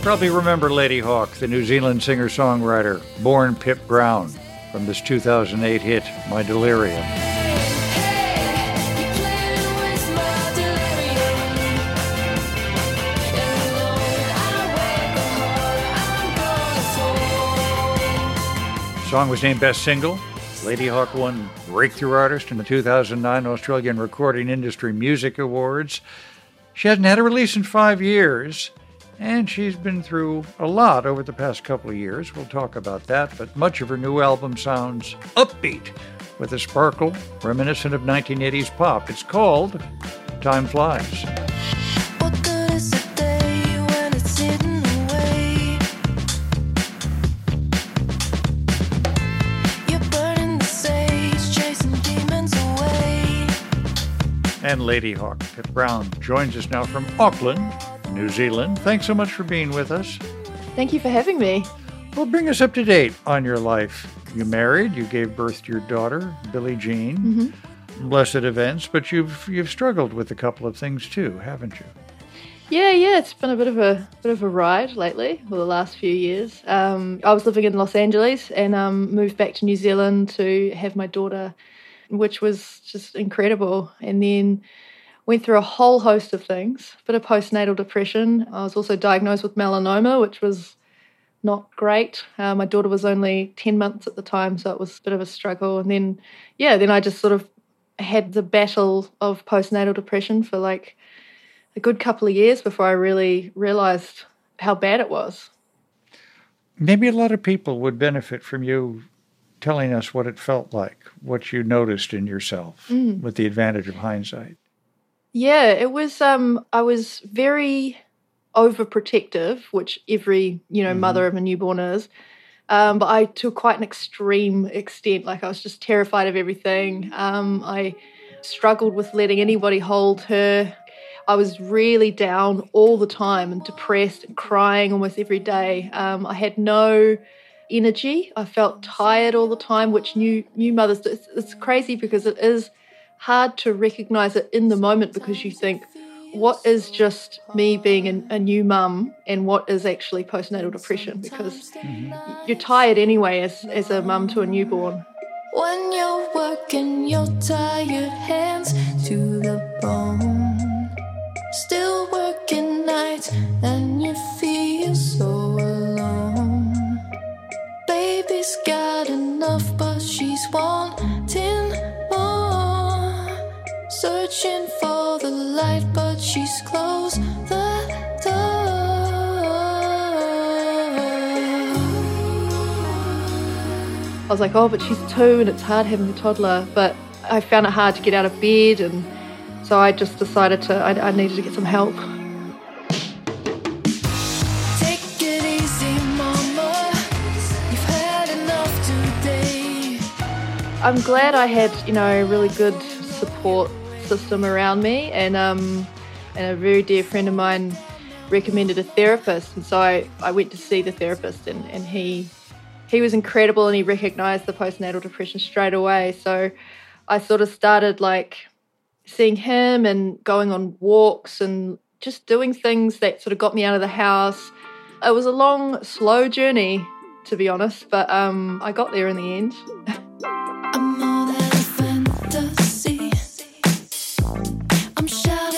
Probably remember Ladyhawke, the New Zealand singer-songwriter, born Pip Brown, from this 2008 hit, My Delirium. The song was named Best Single. Ladyhawke won Breakthrough Artist in the 2009 Australian Recording Industry Music Awards. She hasn't had a release in 5 years, and she's been through a lot over the past couple of years. We'll talk about that, but much of her new album sounds upbeat, with a sparkle reminiscent of 1980s pop. It's called Time Flies. And Ladyhawke, Pip Brown, joins us now from Auckland, New Zealand. Thanks so much for being with us. Thank you for having me. Well, bring us up to date on your life. You married, you gave birth to your daughter, Billie Jean. Mm-hmm. Blessed events, but you've struggled with a couple of things too, haven't you? Yeah, it's been a bit of a ride lately, for the last few years. I was living in Los Angeles and moved back to New Zealand to have my daughter, which was just incredible. And then went through a whole host of things, a bit of postnatal depression. I was also diagnosed with melanoma, which was not great. My daughter was only 10 months at the time, so it was a bit of a struggle. And then I just sort of had the battle of postnatal depression for like a good couple of years before I really realised how bad it was. Maybe a lot of people would benefit from you telling us what it felt like, what you noticed in yourself with the advantage of hindsight. Yeah, it was, I was very overprotective, which every, mother of a newborn is. But I, to quite an extreme extent, like I was just terrified of everything. I struggled with letting anybody hold her. I was really down all the time and depressed and crying almost every day. I had no energy. I felt tired all the time, which new mothers do. It's crazy because it is hard to recognize it in the moment because you think, what is just me being a new mum and what is actually postnatal depression? Because you're tired anyway as a mum to a newborn. When you're working your tired hands to the bone, still working nights and you feel so alone. Baby's got enough, but she's wanting more. Searching for the light, but she's closed the door. I was like, oh, but she's 2 and it's hard having a toddler. But I found it hard to get out of bed, and so I just decided I needed to get some help. I'm glad I had, a really good support system around me, and a very dear friend of mine recommended a therapist, and so I went to see the therapist, and he was incredible, and he recognised the postnatal depression straight away. So I sort of started like seeing him and going on walks and just doing things that sort of got me out of the house. It was a long, slow journey, to be honest, but I got there in the end. I'm more than a fantasy. I'm shouting